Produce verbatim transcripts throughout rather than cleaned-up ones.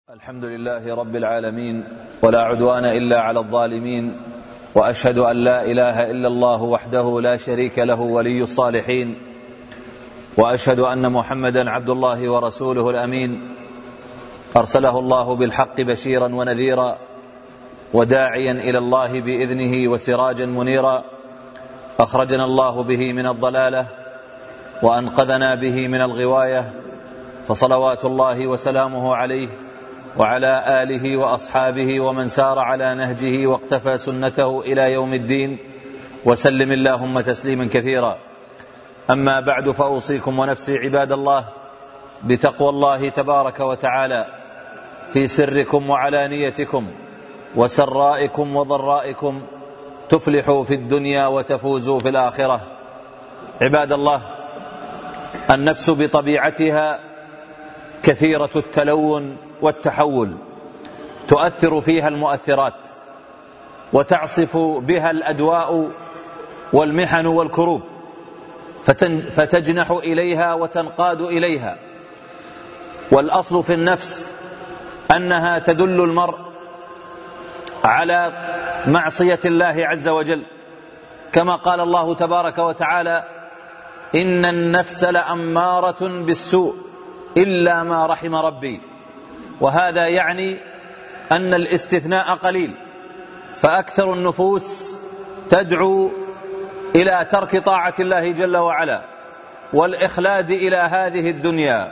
الحمد لله رب العالمين، ولا عدوان إلا على الظالمين، وأشهد أن لا إله إلا الله وحده لا شريك له ولي الصالحين، وأشهد أن محمدا عبد الله ورسوله الأمين، أرسله الله بالحق بشيرا ونذيرا وداعيا إلى الله بإذنه وسراجا منيرا، أخرجنا الله به من الضلالة وأنقذنا به من الغواية، فصلوات الله وسلامه عليه وعلى آله وأصحابه ومن سار على نهجه واقتفى سنته إلى يوم الدين، وسلم اللهم تسليما كثيرا. أما بعد، فأوصيكم ونفسي عباد الله بتقوى الله تبارك وتعالى في سركم وعلانيتكم وسرائكم وضرائكم، تفلحوا في الدنيا وتفوزوا في الآخرة. عباد الله، النفس بطبيعتها كثيرة التلون والتحول، تؤثر فيها المؤثرات وتعصف بها الأدواء والمحن والكروب، فتجنح إليها وتنقاد إليها. والأصل في النفس أنها تدل المرء على معصية الله عز وجل، كما قال الله تبارك وتعالى: إن النفس لأمارة بالسوء إلا ما رحم ربي. وهذا يعني أن الاستثناء قليل، فأكثر النفوس تدعو إلى ترك طاعة الله جل وعلا والإخلاد إلى هذه الدنيا.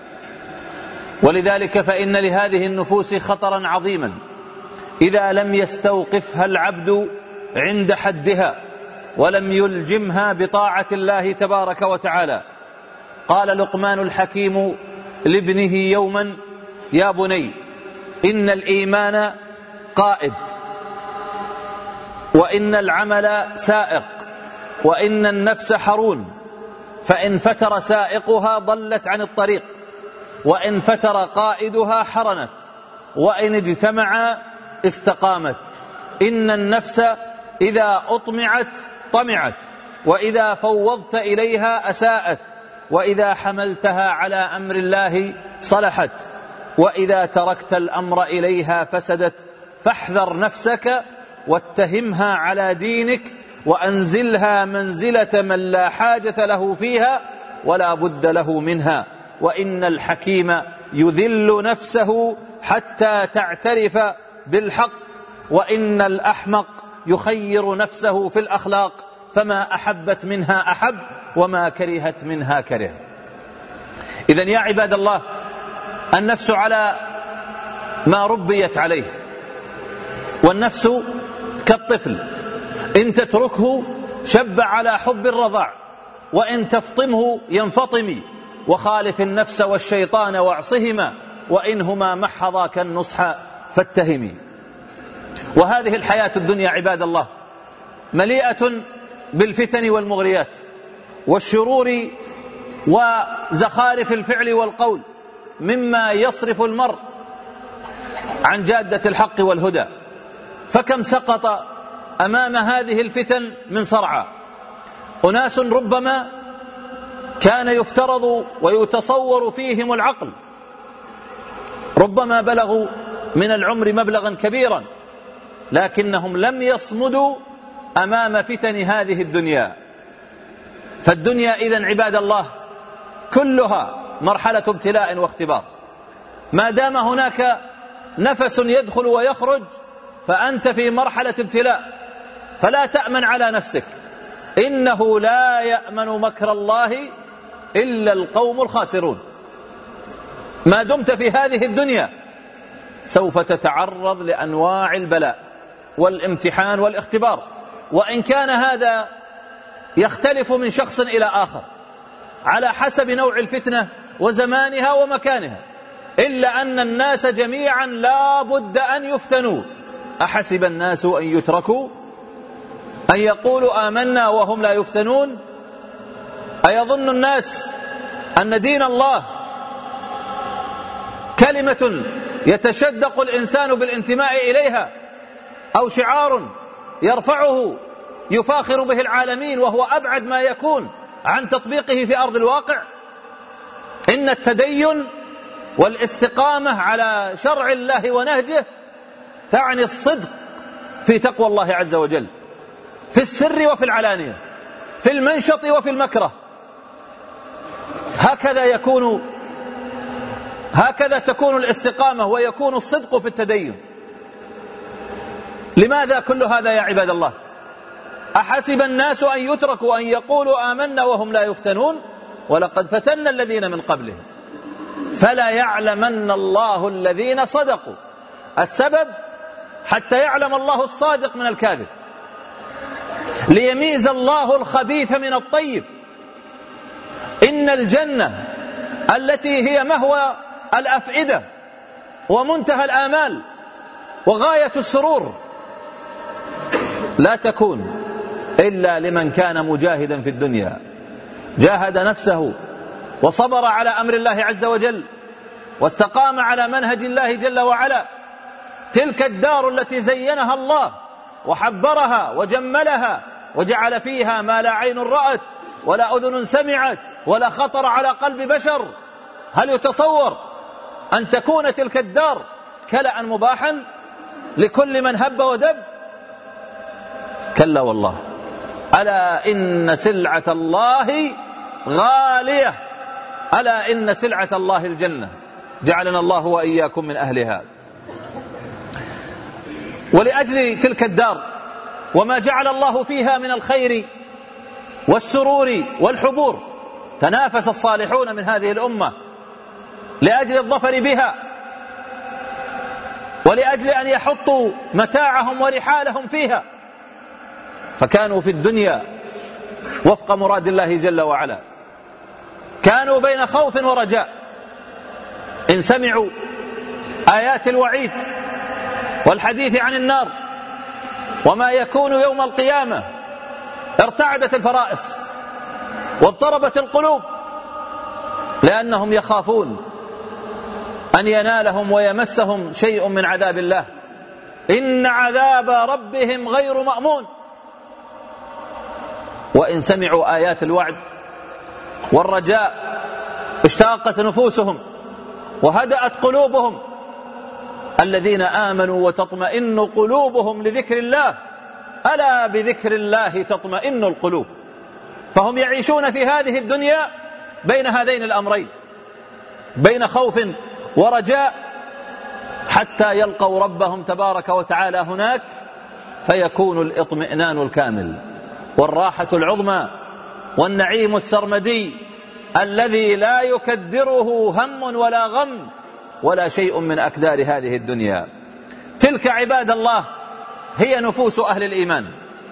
ولذلك فإن لهذه النفوس خطرا عظيما إذا لم يستوقفها العبد عند حدها ولم يلجمها بطاعة الله تبارك وتعالى. قال لقمان الحكيم لابنه يوما: يا بني، إن الإيمان قائد، وإن العمل سائق، وإن النفس حرون، فإن فتر سائقها ضلت عن الطريق، وإن فتر قائدها حرنت، وإن اجتمعا استقامت. إن النفس إذا أطمعت طمعت، وإذا فوضت إليها أساءت، وإذا حملتها على أمر الله صلحت، وإذا تركت الأمر إليها فسدت. فاحذر نفسك واتهمها على دينك، وأنزلها منزلة من لا حاجة له فيها ولا بد له منها. وإن الحكيم يذل نفسه حتى تعترف بالحق، وإن الأحمق يخير نفسه في الأخلاق، فما أحبت منها أحب، وما كرهت منها كره. إذن يا عباد الله، النفس على ما ربيت عليه، والنفس كالطفل، إن تتركه شب على حب الرضاع، وإن تفطمه ينفطم. وخالف النفس والشيطان واعصهما، وإنهما محضاك النصح فاتهمي. وهذه الحياة الدنيا عباد الله مليئة بالفتن والمغريات والشرور وزخارف الفعل والقول، مما يصرف المرء عن جادة الحق والهدى. فكم سقط أمام هذه الفتن من صرعى أناس ربما كان يفترض ويتصور فيهم العقل، ربما بلغوا من العمر مبلغا كبيرا، لكنهم لم يصمدوا أمام فتن هذه الدنيا. فالدنيا إذن عباد الله كلها مرحلة ابتلاء واختبار. ما دام هناك نفس يدخل ويخرج فأنت في مرحلة ابتلاء، فلا تأمن على نفسك. إنه لا يأمن مكر الله إلا القوم الخاسرون. ما دمت في هذه الدنيا سوف تتعرض لأنواع البلاء والامتحان والاختبار، وإن كان هذا يختلف من شخص إلى آخر على حسب نوع الفتنة وزمانها ومكانها، إلا أن الناس جميعا لا بد أن يفتنوا. أحسب الناس أن يتركوا أن يقولوا آمنا وهم لا يفتنون؟ أيظن الناس أن دين الله كلمة يتشدق الإنسان بالانتماء إليها، أو شعار يرفعه يفاخر به العالمين وهو أبعد ما يكون عن تطبيقه في أرض الواقع؟ إن التدين والاستقامة على شرع الله ونهجه تعني الصدق في تقوى الله عز وجل، في السر وفي العلانية، في المنشط وفي المكره. هكذا يكون هكذا تكون الاستقامة ويكون الصدق في التدين. لماذا كل هذا يا عباد الله؟ أحسب الناس أن يتركوا أن يقولوا آمنا وهم لا يفتنون ولقد فتنا الذين من قبلهم فلا يعلمن الله الذين صدقوا. السبب حتى يعلم الله الصادق من الكاذب، ليميز الله الخبيث من الطيب. إن الجنة التي هي مهوى الأفئدة ومنتهى الآمال وغاية السرور لا تكون إلا لمن كان مجاهدا في الدنيا، جاهد نفسه وصبر على أمر الله عز وجل واستقام على منهج الله جل وعلا. تلك الدار التي زينها الله وحبرها وجملها وجعل فيها ما لا عين رأت ولا أذن سمعت ولا خطر على قلب بشر. هل يتصور أن تكون تلك الدار كلأ مباحا لكل من هب ودب؟ كلا والله. ألا إن سلعة الله غالية، ألا إن سلعة الله الجنة. جعلنا الله وإياكم من أهلها. ولأجل تلك الدار وما جعل الله فيها من الخير والسرور والحبور تنافس الصالحون من هذه الأمة لأجل الظفر بها، ولأجل أن يحطوا متاعهم ورحالهم فيها، فكانوا في الدنيا وفق مراد الله جل وعلا. كانوا بين خوف ورجاء. إن سمعوا آيات الوعيد والحديث عن النار وما يكون يوم القيامة ارتعدت الفرائس واضطربت القلوب، لأنهم يخافون أن ينالهم ويمسهم شيء من عذاب الله. إن عذاب ربهم غير مأمون. وإن سمعوا آيات الوعد والرجاء اشتاقت نفوسهم وهدأت قلوبهم. الذين آمنوا وتطمئن قلوبهم لذكر الله، ألا بذكر الله تطمئن القلوب. فهم يعيشون في هذه الدنيا بين هذين الأمرين، بين خوف ورجاء، حتى يلقوا ربهم تبارك وتعالى هناك فيكون الاطمئنان الكامل والراحة العظمى والنعيم السرمدي الذي لا يكدره هم ولا غم ولا شيء من أكدار هذه الدنيا. تلك عباد الله هي نفوس أهل الإيمان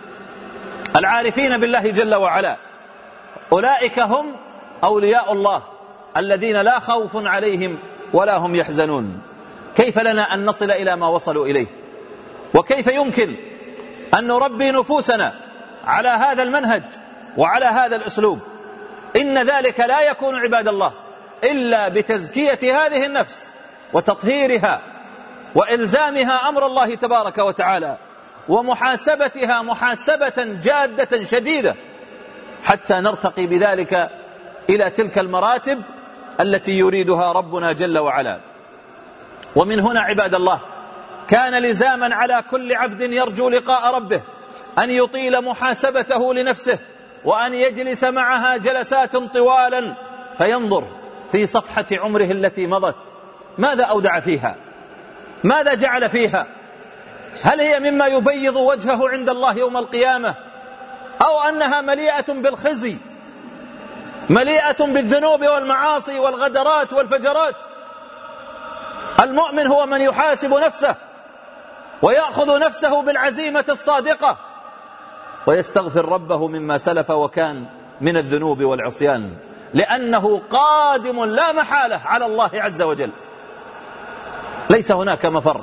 العارفين بالله جل وعلا. أولئك هم أولياء الله الذين لا خوف عليهم ولا هم يحزنون. كيف لنا أن نصل إلى ما وصلوا إليه؟ وكيف يمكن أن نربي نفوسنا على هذا المنهج وعلى هذا الأسلوب؟ إن ذلك لا يكون عباد الله إلا بتزكية هذه النفس وتطهيرها وإلزامها أمر الله تبارك وتعالى ومحاسبتها محاسبة جادة شديدة، حتى نرتقي بذلك إلى تلك المراتب التي يريدها ربنا جل وعلا. ومن هنا عباد الله كان لزاما على كل عبد يرجو لقاء ربه أن يطيل محاسبته لنفسه، وأن يجلس معها جلسات طوالا فينظر في صفحة عمره التي مضت، ماذا أودع فيها؟ ماذا جعل فيها؟ هل هي مما يبيض وجهه عند الله يوم القيامة، أو أنها مليئة بالخزي، مليئة بالذنوب والمعاصي والغدرات والفجرات؟ المؤمن هو من يحاسب نفسه ويأخذ نفسه بالعزيمة الصادقة ويستغفر ربه مما سلف وكان من الذنوب والعصيان، لأنه قادم لا محالة على الله عز وجل. ليس هناك مفر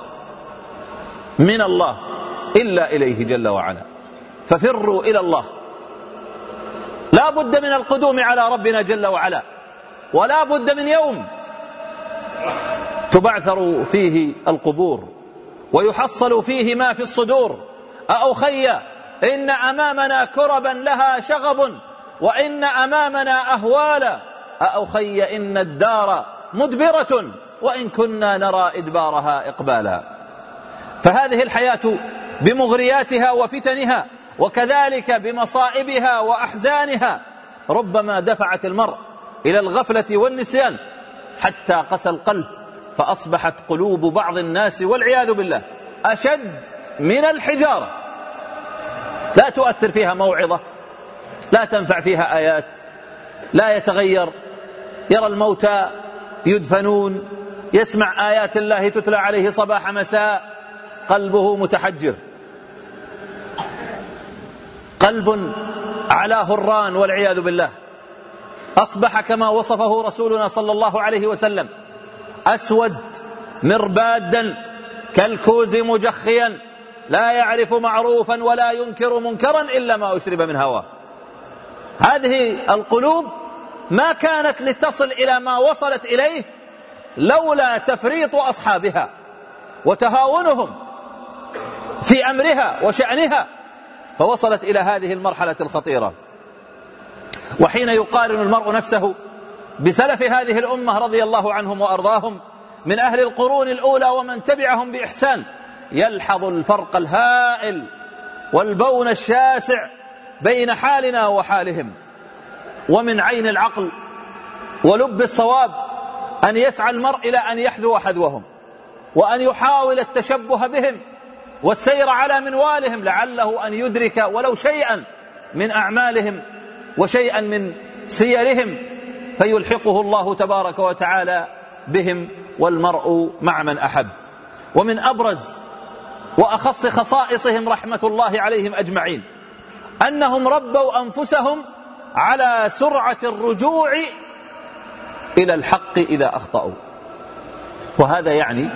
من الله إلا إليه جل وعلا، ففروا إلى الله. لا بد من القدوم على ربنا جل وعلا، ولا بد من يوم تبعثر فيه القبور ويحصل فيه ما في الصدور. أأخي إن أمامنا كربا لها شغب وإن أمامنا أهوالا، أأخي إن الدار مدبرة وإن كنا نرى إدبارها إقبالا. فهذه الحياة بمغرياتها وفتنها وكذلك بمصائبها وأحزانها ربما دفعت المرء إلى الغفلة والنسيان حتى قسى القلب، فأصبحت قلوب بعض الناس والعياذ بالله أشد من الحجارة، لا تؤثر فيها موعظة، لا تنفع فيها آيات، لا يتغير، يرى الموتى يدفنون، يسمع آيات الله تتلى عليه صباح مساء، قلبه متحجر، قلب على هران والعياذ بالله. أصبح كما وصفه رسولنا صلى الله عليه وسلم أسود مربادا كالكوز مجخيا لا يعرف معروفا ولا ينكر منكرا إلا ما أشرب من هواه. هذه القلوب ما كانت لتصل إلى ما وصلت إليه لولا تفريط أصحابها وتهاونهم في أمرها وشأنها، فوصلت إلى هذه المرحلة الخطيرة. وحين يقارن المرء نفسه بسلف هذه الأمة رضي الله عنهم وأرضاهم من أهل القرون الأولى ومن تبعهم بإحسان، يلحظ الفرق الهائل والبون الشاسع بين حالنا وحالهم. ومن عين العقل ولب الصواب أن يسعى المرء إلى أن يحذو حذوهم وأن يحاول التشبه بهم والسير على منوالهم لعله أن يدرك ولو شيئا من أعمالهم وشيئا من سيرهم فيلحقه الله تبارك وتعالى بهم، والمرء مع من أحب. ومن أبرز وأخص خصائصهم رحمة الله عليهم أجمعين أنهم ربوا أنفسهم على سرعة الرجوع إلى الحق إذا أخطأوا. وهذا يعني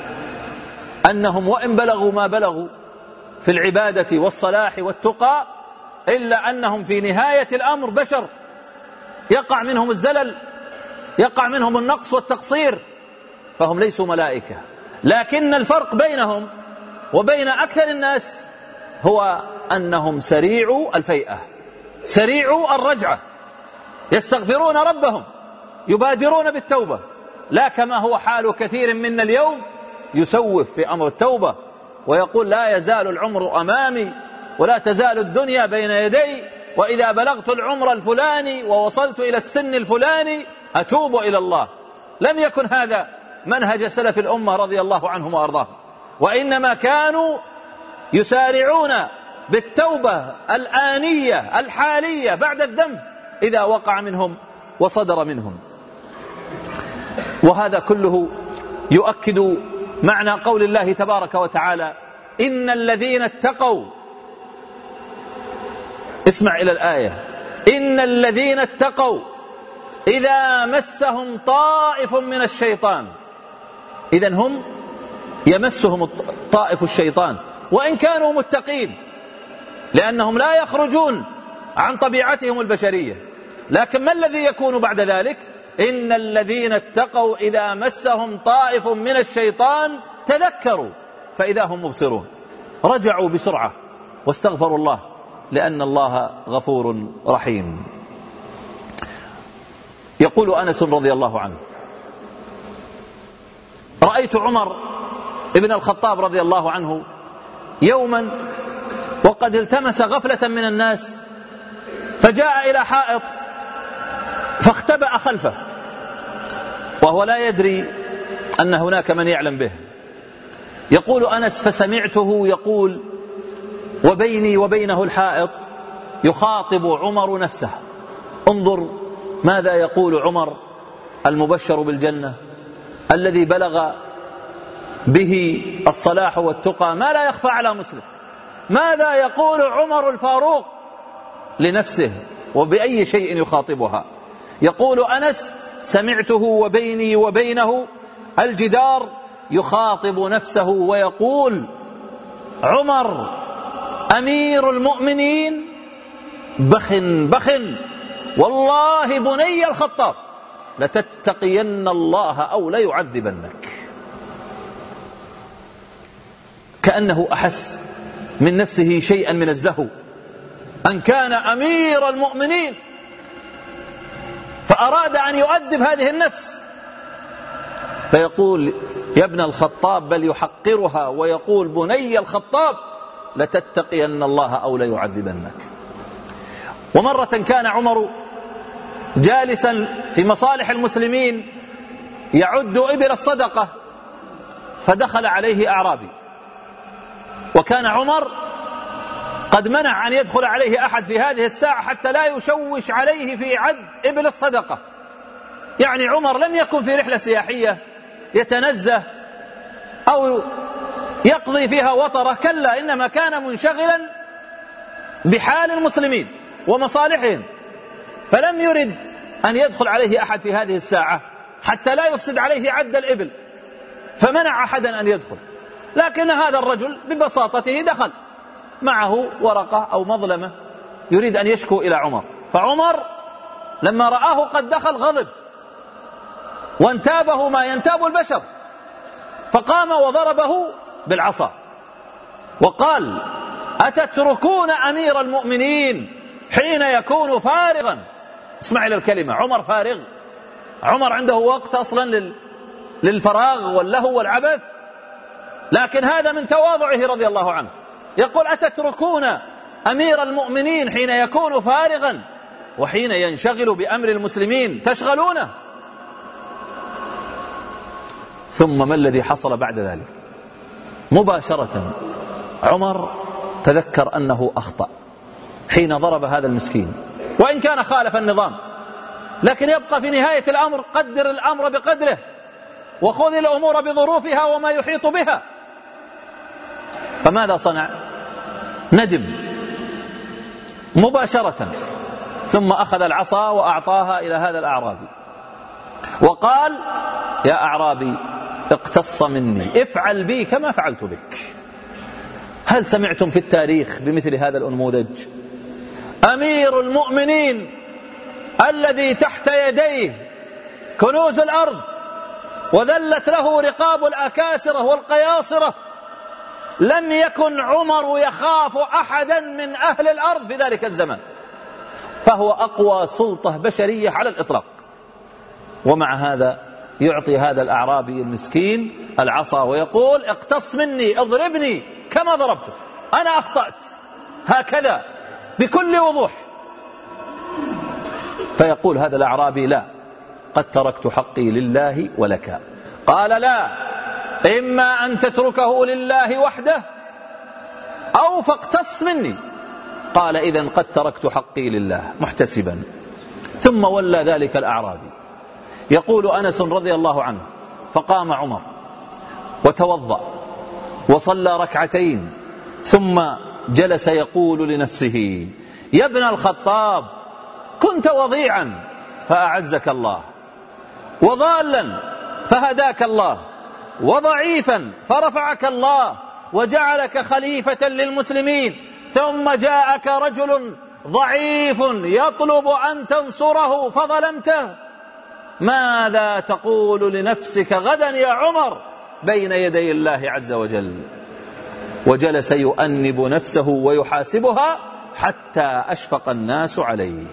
أنهم وإن بلغوا ما بلغوا في العبادة والصلاح والتقى إلا أنهم في نهاية الأمر بشر، يقع منهم الزلل، يقع منهم النقص والتقصير، فهم ليسوا ملائكة. لكن الفرق بينهم وبين أكثر الناس هو أنهم سريعوا الفيئة، سريعوا الرجعة، يستغفرون ربهم، يبادرون بالتوبة، لا كما هو حال كثير منا اليوم يسوف في أمر التوبة ويقول لا يزال العمر أمامي ولا تزال الدنيا بين يدي، وإذا بلغت العمر الفلاني ووصلت إلى السن الفلاني أتوب إلى الله. لم يكن هذا منهج سلف الأمة رضي الله عنهم وأرضاهم، وإنما كانوا يسارعون بالتوبة الآنية الحالية بعد الذنب إذا وقع منهم وصدر منهم. وهذا كله يؤكد معنى قول الله تبارك وتعالى إن الذين اتقوا، اسمع إلى الآية، إن الذين اتقوا إذا مسهم طائف من الشيطان، إذن هم يمسهم طائف الشيطان وإن كانوا متقين، لأنهم لا يخرجون عن طبيعتهم البشرية. لكن ما الذي يكون بعد ذلك؟ إن الذين اتقوا إذا مسهم طائف من الشيطان تذكروا فإذا هم مبصرون، رجعوا بسرعة واستغفروا الله لأن الله غفور رحيم. يقول أنس رضي الله عنه رأيت عمر ابن الخطاب رضي الله عنه يوما وقد التمس غفلة من الناس فجاء إلى حائط فاختبأ خلفه وهو لا يدري أن هناك من يعلم به. يقول أنس فسمعته يقول وبيني وبينه الحائط يخاطب عمر نفسه. انظر ماذا يقول عمر المبشر بالجنة الذي بلغ به الصلاح والتقى ما لا يخفى على مسلم. ماذا يقول عمر الفاروق لنفسه وبأي شيء يخاطبها؟ يقول أنس سمعته وبيني وبينه الجدار يخاطب نفسه ويقول عمر أمير المؤمنين بخ بخ والله بني الخطاب لتتقين الله أو ليعذبنك. كأنه أحس من نفسه شيئا من الزهو أن كان أمير المؤمنين فأراد أن يؤدب هذه النفس فيقول يا ابن الخطاب، بل يحقرها ويقول بني الخطاب لتتقين الله أو ليعذبنك. ومرة كان عمر جالسا في مصالح المسلمين يعد إبل الصدقة، فدخل عليه أعرابي، وكان عمر قد منع أن يدخل عليه أحد في هذه الساعة حتى لا يشوش عليه في عد إبل الصدقة. يعني عمر لم يكن في رحلة سياحية يتنزه أو يقضي فيها وطرة، كلا، إنما كان منشغلا بحال المسلمين ومصالحهم، فلم يرد أن يدخل عليه أحد في هذه الساعة حتى لا يفسد عليه عد الإبل، فمنع أحدا أن يدخل. لكن هذا الرجل ببساطته دخل معه ورقة أو مظلمة يريد أن يشكو إلى عمر، فعمر لما رآه قد دخل غضب وانتابه ما ينتاب البشر، فقام وضربه بالعصا وقال أتتركون أمير المؤمنين حين يكون فارغا؟ اسمع إلى الكلمة، عمر فارغ، عمر عنده وقت أصلا للفراغ واللهو والعبث، لكن هذا من تواضعه رضي الله عنه، يقول أتتركون أمير المؤمنين حين يكون فارغا وحين ينشغل بأمر المسلمين تشغلونه. ثم ما الذي حصل بعد ذلك؟ مباشرة عمر تذكر أنه أخطأ حين ضرب هذا المسكين، وإن كان خالف النظام، لكن يبقى في نهاية الأمر قدر الأمر بقدره وخذ الأمور بظروفها وما يحيط بها. فماذا صنع؟ ندم مباشرة، ثم أخذ العصا وأعطاها إلى هذا الأعرابي وقال يا أعرابي اقتص مني، افعل بي كما فعلت بك. هل سمعتم في التاريخ بمثل هذا الأنموذج؟ أمير المؤمنين الذي تحت يديه كنوز الأرض وذلت له رقاب الأكاسرة والقياصرة، لم يكن عمر يخاف أحدا من أهل الأرض في ذلك الزمن، فهو أقوى سلطة بشرية على الإطلاق، ومع هذا يعطي هذا الأعرابي المسكين العصا ويقول اقتص مني، اضربني كما ضربته، أنا أخطأت، هكذا بكل وضوح. فيقول هذا الأعرابي لا، قد تركت حقي لله ولك. قال لا، إما أن تتركه لله وحده أو فاقتص مني. قال إذن قد تركت حقي لله محتسبا. ثم ولى ذلك الأعرابي. يقول أنس رضي الله عنه فقام عمر وتوضأ وصلى ركعتين ثم جلس يقول لنفسه يا ابن الخطاب كنت وضيعا فأعزك الله، وضالا فهداك الله، وضعيفا فرفعك الله وجعلك خليفة للمسلمين، ثم جاءك رجل ضعيف يطلب أن تنصره فظلمته، ماذا تقول لنفسك غدا يا عمر بين يدي الله عز وجل؟ وجلس يؤنب نفسه ويحاسبها حتى أشفق الناس عليه.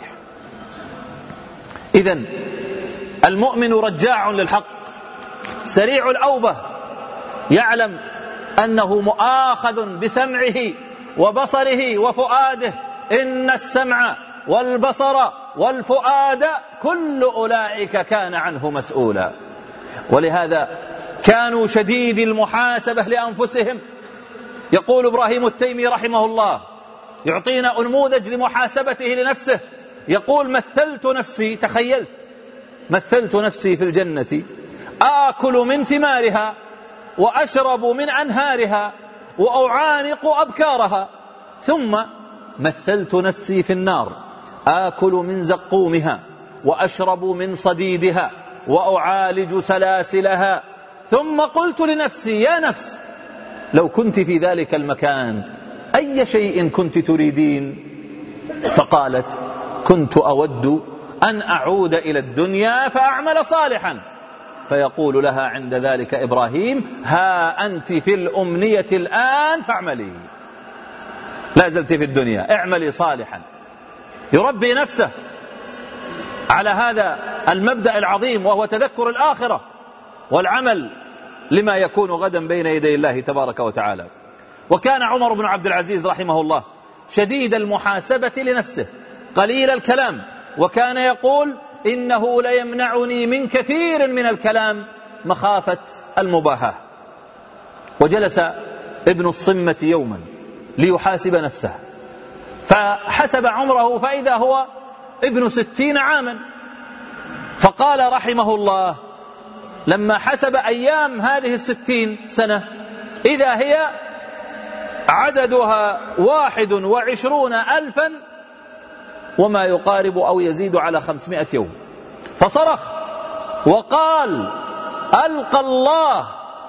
إذن المؤمن رجاع للحق سريع الأوبة، يعلم أنه مؤاخذ بسمعه وبصره وفؤاده، إن السمع والبصر والفؤاد كل أولئك كان عنه مسؤولا. ولهذا كانوا شديد المحاسبة لأنفسهم. يقول إبراهيم التيمي رحمه الله يعطينا أنموذج لمحاسبته لنفسه، يقول مثلت نفسي، تخيلت مثلت نفسي في الجنة آكل من ثمارها وأشرب من أنهارها وأعانق أبكارها، ثم مثلت نفسي في النار آكل من زقومها وأشرب من صديدها وأعالج سلاسلها، ثم قلت لنفسي يا نفس لو كنت في ذلك المكان أي شيء كنت تريدين؟ فقالت كنت أود أن أعود إلى الدنيا فأعمل صالحا. فيقول لها عند ذلك إبراهيم ها أنت في الأمنية الآن فاعملي، لا زلت في الدنيا اعملي صالحا. يربي نفسه على هذا المبدأ العظيم وهو تذكر الآخرة، والعمل لما يكون غدا بين يدي الله تبارك وتعالى. وكان عمر بن عبد العزيز رحمه الله شديد المحاسبة لنفسه قليل الكلام، وكان يقول إنه ليمنعني من كثير من الكلام مخافة المباهاة. وجلس ابن الصمة يوما ليحاسب نفسه، فحسب عمره فإذا هو ابن ستين عاما، فقال رحمه الله لما حسب أيام هذه الستين سنة إذا هي عددها واحد وعشرون ألفا وما يقارب أو يزيد على خمسمائة يوم، فصرخ وقال ألقى الله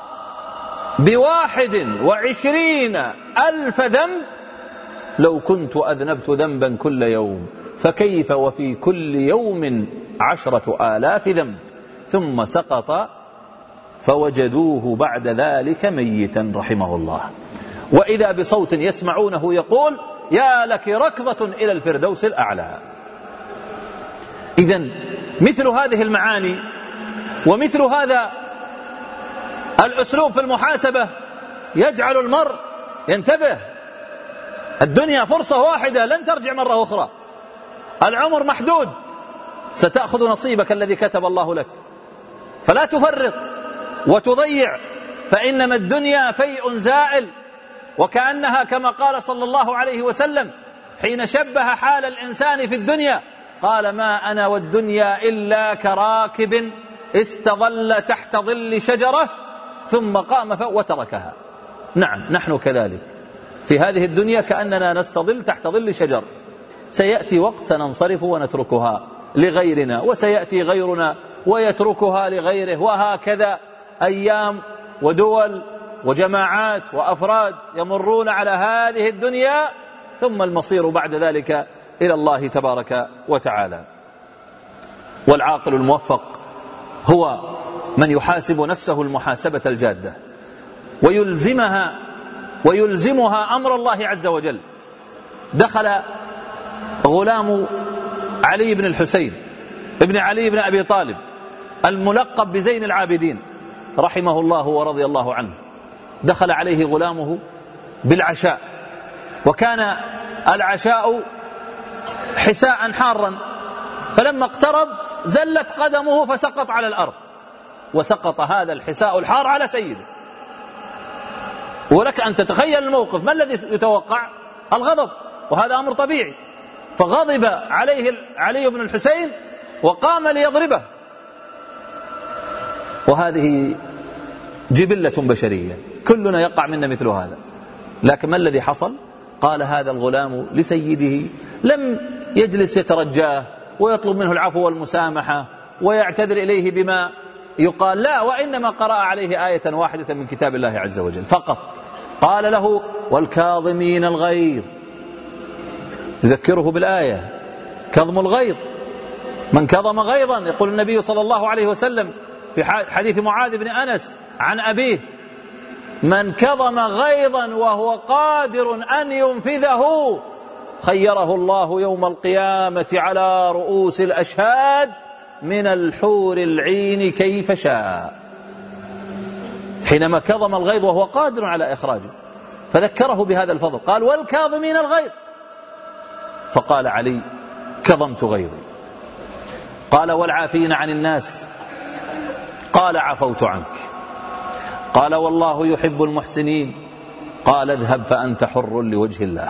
بواحد وعشرين ألف ذنب لو كنت أذنبت ذنبا كل يوم، فكيف وفي كل يوم عشرة آلاف ذنب. ثم سقط فوجدوه بعد ذلك ميتا رحمه الله، وإذا بصوت يسمعونه يقول يا لك ركضة إلى الفردوس الأعلى. إذن مثل هذه المعاني ومثل هذا الأسلوب في المحاسبة يجعل المرء ينتبه. الدنيا فرصة واحدة لن ترجع مرة أخرى، العمر محدود، ستأخذ نصيبك الذي كتب الله لك، فلا تفرط وتضيع، فإنما الدنيا فيء زائل. وكأنها كما قال صلى الله عليه وسلم حين شبه حال الإنسان في الدنيا قال ما أنا والدنيا إلا كراكب استظل تحت ظل شجرة ثم قام وتركها. نعم نحن كذلك في هذه الدنيا كأننا نستظل تحت ظل شجر، سيأتي وقت سننصرف ونتركها لغيرنا، وسيأتي غيرنا ويتركها لغيره، وهكذا أيام ودول وجماعات وأفراد يمرون على هذه الدنيا، ثم المصير بعد ذلك إلى الله تبارك وتعالى. والعاقل الموفق هو من يحاسب نفسه المحاسبة الجادة ويلزمها ويلزمها أمر الله عز وجل. دخل غلام علي بن الحسين ابن علي بن أبي طالب الملقب بزين العابدين رحمه الله ورضي الله عنه، دخل عليه غلامه بالعشاء، وكان العشاء حساء حارا، فلما اقترب زلت قدمه فسقط على الأرض، وسقط هذا الحساء الحار على سيده. ولك أن تتخيل الموقف، ما الذي يتوقع؟ الغضب، وهذا أمر طبيعي. فغضب عليه علي بن الحسين وقام ليضربه، وهذه جبلة بشرية كلنا يقع منا مثل هذا. لكن ما الذي حصل؟ قال هذا الغلام لسيده، لم يجلس يترجاه ويطلب منه العفو والمسامحة ويعتذر إليه بما يقال، لا، وإنما قرأ عليه آية واحدة من كتاب الله عز وجل فقط. قال له والكاظمين الغيظ، يذكره بالآية كظم الغيظ، من كظم غيظا، يقول النبي صلى الله عليه وسلم في حديث معاذ بن أنس عن أبيه من كظم غيظا وهو قادر أن ينفذه خيره الله يوم القيامة على رؤوس الأشهاد من الحور العين كيف شاء. حينما كظم الغيظ وهو قادر على إخراجه، فذكره بهذا الفضل، قال والكاظمين الغيظ، فقال علي كظمت غيظي. قال والعافين عن الناس، قال عفوت عنك. قال والله يحب المحسنين، قال اذهب فأنت حر لوجه الله.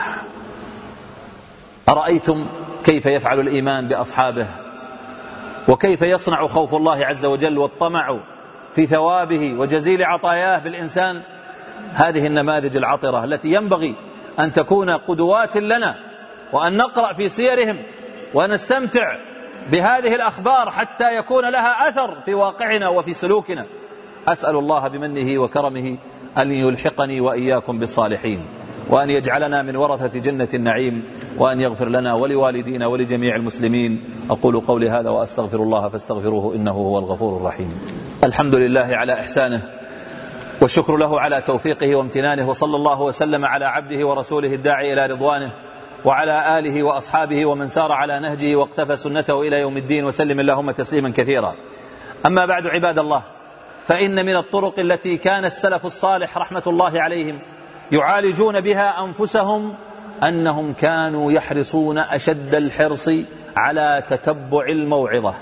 أرأيتم كيف يفعل الإيمان بأصحابه، وكيف يصنع خوف الله عز وجل والطمع في ثوابه وجزيل عطاياه بالإنسان؟ هذه النماذج العطرة التي ينبغي أن تكون قدوات لنا، وأن نقرأ في سيرهم ونستمتع بهذه الأخبار حتى يكون لها أثر في واقعنا وفي سلوكنا. أسأل الله بمنه وكرمه أن يلحقني وإياكم بالصالحين، وأن يجعلنا من ورثة جنة النعيم، وأن يغفر لنا ولوالدينا ولجميع المسلمين. أقول قولي هذا وأستغفر الله فاستغفروه إنه هو الغفور الرحيم. الحمد لله على إحسانه، والشكر له على توفيقه وامتنانه، وصلى الله وسلم على عبده ورسوله الداعي إلى رضوانه وعلى آله وأصحابه ومن سار على نهجه واقتفى سنته إلى يوم الدين، وسلم اللهم تسليما كثيرا. أما بعد، عباد الله، فإن من الطرق التي كان السلف الصالح رحمة الله عليهم يعالجون بها أنفسهم أنهم كانوا يحرصون أشد الحرص على تتبع الموعظة.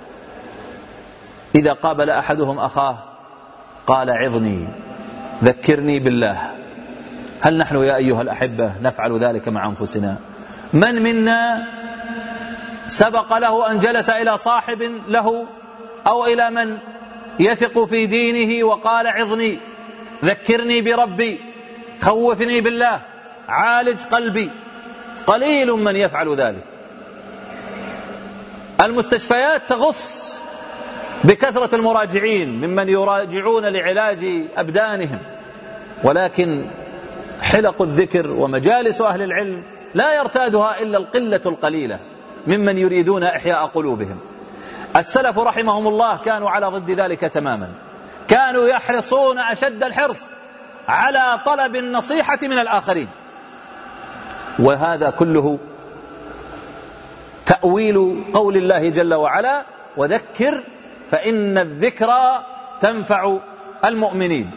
إذا قابل أحدهم أخاه قال عظني ذكرني بالله. هل نحن يا أيها الأحبة نفعل ذلك مع أنفسنا؟ من منا سبق له أن جلس إلى صاحب له أو إلى من يثق في دينه وقال عظني ذكرني بربي خوفني بالله عالج قلبي؟ قليل من يفعل ذلك. المستشفيات تغص بكثرة المراجعين ممن يراجعون لعلاج أبدانهم، ولكن حلق الذكر ومجالس أهل العلم لا يرتادها إلا القلة القليلة ممن يريدون إحياء قلوبهم. السلف رحمهم الله كانوا على ضد ذلك تماما، كانوا يحرصون أشد الحرص على طلب النصيحة من الآخرين، وهذا كله تأويل قول الله جل وعلا وذكر فإن الذكرى تنفع المؤمنين.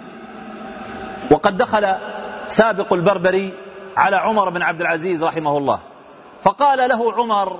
وقد دخل سابق البربري على عمر بن عبد العزيز رحمه الله فقال له عمر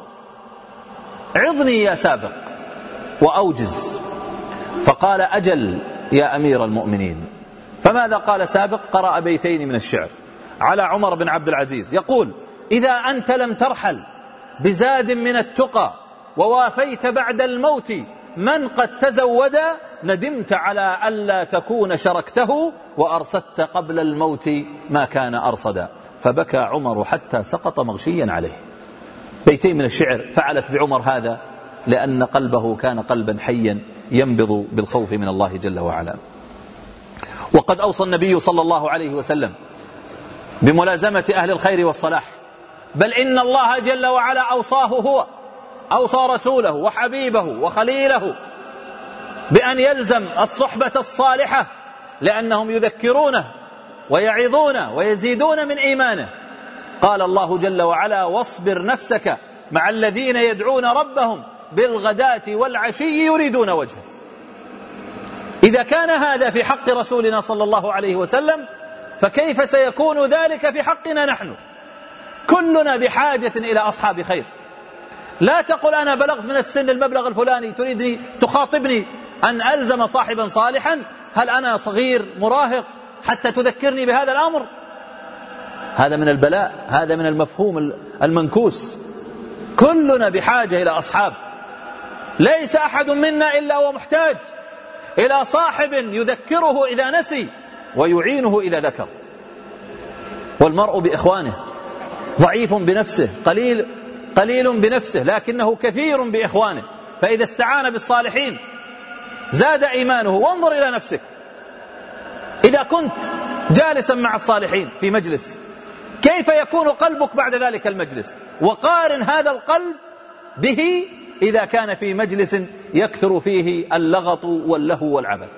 عظني يا سابق وأوجز، فقال أجل يا أمير المؤمنين. فماذا قال سابق؟ قرأ بيتين من الشعر على عمر بن عبد العزيز يقول إذا أنت لم ترحل بزاد من التقى ووافيت بعد الموت من قد تزود ندمت على ألا تكون شركته وأرصدت قبل الموت ما كان أرصدا. فبكى عمر حتى سقط مغشيا عليه. بيتين من الشعر فعلت بعمر هذا لأن قلبه كان قلبا حيا ينبض بالخوف من الله جل وعلا. وقد أوصى النبي صلى الله عليه وسلم بملازمة أهل الخير والصلاح، بل إن الله جل وعلا أوصاه هو، أوصى رسوله وحبيبه وخليله بأن يلزم الصحبة الصالحة لأنهم يذكرونه ويعظونه ويزيدون من إيمانه. قال الله جل وعلا واصبر نفسك مع الذين يدعون ربهم بالغداة والعشي يريدون وجهه. إذا كان هذا في حق رسولنا صلى الله عليه وسلم فكيف سيكون ذلك في حقنا نحن؟ كلنا بحاجة إلى أصحاب خير. لا تقل أنا بلغت من السن المبلغ الفلاني تريدني تخاطبني أن ألزم صاحبا صالحا، هل أنا صغير مراهق حتى تذكرني بهذا الأمر؟ هذا من البلاء، هذا من المفهوم المنكوس. كلنا بحاجة إلى أصحاب، ليس أحد منا إلا ومحتاج إلى صاحب يذكره إذا نسي ويعينه إذا ذكر. والمرء بإخوانه ضعيف بنفسه قليل قليل بنفسه لكنه كثير بإخوانه، فإذا استعان بالصالحين زاد إيمانه. وانظر إلى نفسك، إذا كنت جالسا مع الصالحين في مجلس كيف يكون قلبك بعد ذلك المجلس؟ وقارن هذا القلب به إذا كان في مجلس يكثر فيه اللغط واللهو والعبث.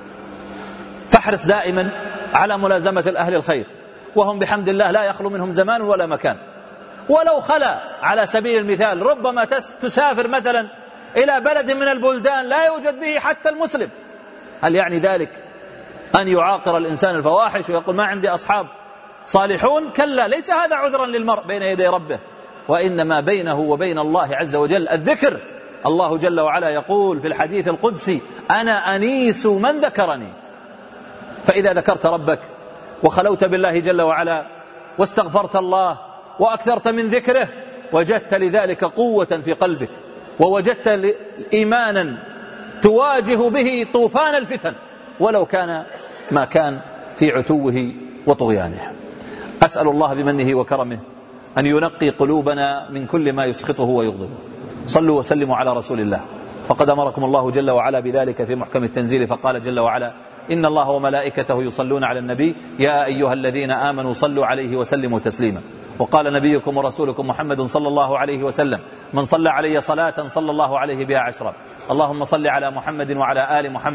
فاحرص دائما على ملازمة الأهل الخير، وهم بحمد الله لا يخلو منهم زمان ولا مكان. ولو خلا على سبيل المثال ربما تسافر مثلا إلى بلد من البلدان لا يوجد به حتى المسلم، هل يعني ذلك أن يعاقر الإنسان الفواحش ويقول ما عندي أصحاب صالحون؟ كلا، ليس هذا عذرا للمرء بين يدي ربه، وإنما بينه وبين الله عز وجل الذكر. الله جل وعلا يقول في الحديث القدسي أنا أنيس من ذكرني. فإذا ذكرت ربك وخلوت بالله جل وعلا واستغفرت الله وأكثرت من ذكره وجدت لذلك قوة في قلبك، ووجدت إيمانا تواجه به طوفان الفتن ولو كان ما كان في عتوه وطغيانه. أسأل الله بمنه وكرمه أن ينقي قلوبنا من كل ما يسخطه ويغضبه. صلوا وسلموا على رسول الله، فقد أمركم الله جل وعلا بذلك في محكم التنزيل، فقال جل وعلا إن الله وملائكته يصلون على النبي يا أيها الذين آمنوا صلوا عليه وسلموا تسليما. وقال نبيكم ورسولكم محمد صلى الله عليه وسلم من صلى علي صلاة صلى الله عليه بها عشرا. اللهم صل على محمد وعلى آل محمد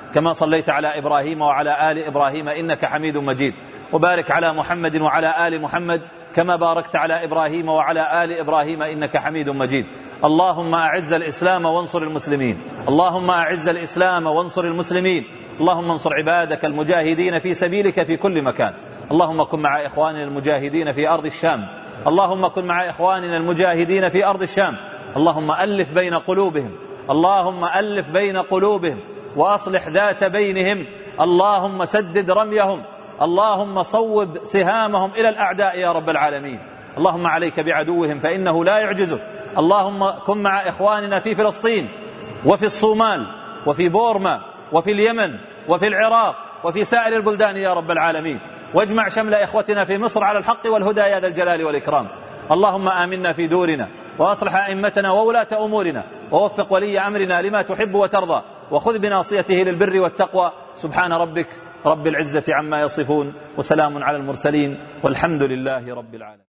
كما صليت على إبراهيم وعلى آل إبراهيم إنك حميد مجيد، وبارك على محمد وعلى آل محمد كما باركت على إبراهيم وعلى آل إبراهيم إنك حميد مجيد. اللهم أعز الإسلام وانصر المسلمين، اللهم أعز الإسلام وانصر المسلمين، اللهم انصر عبادك المجاهدين في سبيلك في كل مكان. اللهم كن مع إخواننا المجاهدين في أرض الشام، اللهم كن مع إخواننا المجاهدين في أرض الشام، اللهم ألف بين قلوبهم، اللهم ألف بين قلوبهم وأصلح ذات بينهم، اللهم سدد رميهم، اللهم صوب سهامهم إلى الأعداء يا رب العالمين. اللهم عليك بعدوهم فإنه لا يعجزك. اللهم كن مع إخواننا في فلسطين وفي الصومال وفي بورما وفي اليمن وفي العراق وفي سائر البلدان يا رب العالمين، واجمع شمل إخوتنا في مصر على الحق والهدى يا ذا الجلال والإكرام. اللهم آمنا في دورنا وأصلح أئمتنا وولاة أمورنا، ووفق ولي أمرنا لما تحب وترضى، وخذ بناصيته للبر والتقوى. سبحان ربك رب العزة عما يصفون، وسلام على المرسلين، والحمد لله رب العالمين.